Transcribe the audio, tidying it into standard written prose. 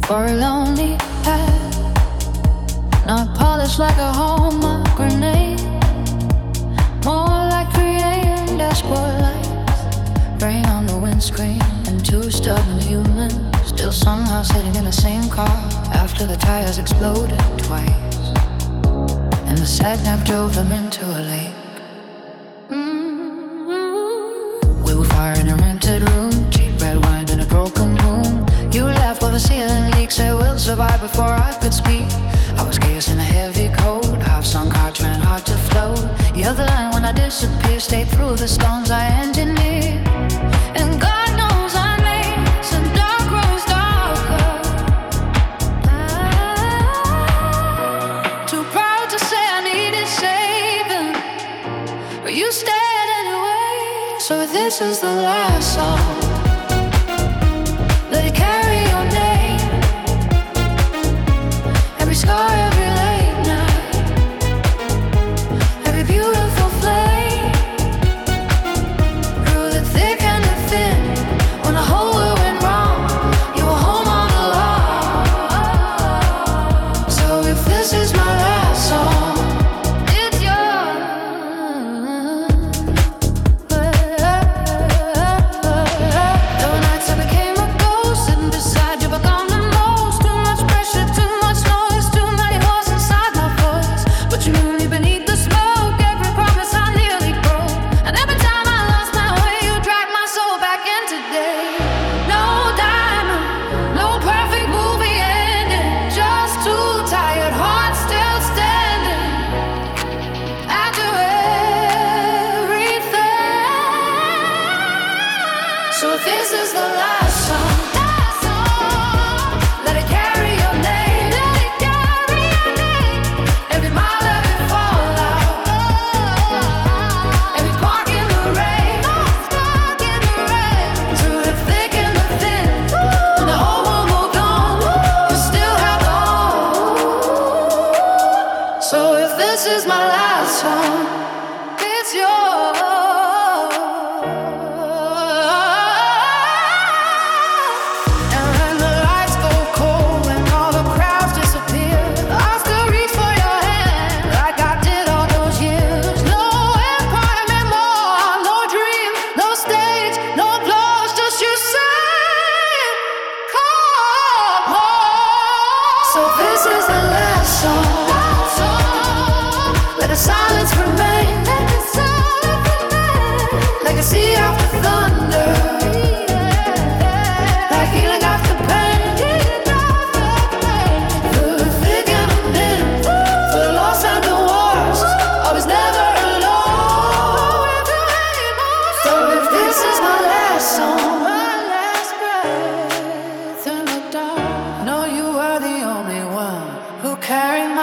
for a lonely path, not polished like a hallmark grenade, more like creating dashboard lights, rain on the windscreen, and two stubborn humans still somehow sitting in the same car after the tires exploded twice, and the sat-nav drove them into a lake. We were fire in a rented room, cheap red wine in a broken room. You laughed while the ceiling leaks, said we'll survive before I could speak. I was chaos in a heavy coat, half-sunk heart trying hard to float. You're the line when I disappear, stayed through the storms I engineered. And God knows I made some dark roads darker. Too proud to say I needed saving, but you stayed anyway. So this is the last song. Let it carry your name. Every scar, every late night, every beautiful flame. Through the thick and the thin, when the whole world went wrong, you were home on the lawn. So if this is my last song, it's yours. There were nights I became a ghost, sitting beside you, but gone the most. Too much pressure, too much noise, too many voices inside my voice. But you knew me beneath the smoke, every promise I nearly broke. And every time I lost my way, you dragged my soul back in today. No diamond, no perfect movie ending, just two tired hearts still standing after everything. So if this is the last song, let it carry your name. Let it carry your name. Every mile, every fallout, every spark in the rain, through the thick and the thin. When the whole world moved on, you still held on. So if this is my last song, it's yours. And when the lights go cold and all the crowds disappear, I'll still reach for your hand like I did all those years. No empire anymore, no dream, no stage, no applause, just you saying, come home. So this is the last song. Let the silence remain, like a sea after thunder, like healing after pain. Through the thick and the thin, for the lost and the wars, I was never alone. So if this is my last song, my last breath in the dark, know you were the only one who carried my